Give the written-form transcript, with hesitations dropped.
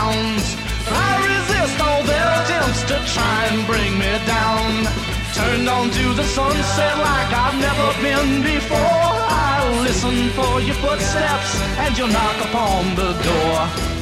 sounds. I resist all their attempts to try and bring me down. Turned on to the sunset like I've never been before. I'll listen for your footsteps and you'll knock upon the door.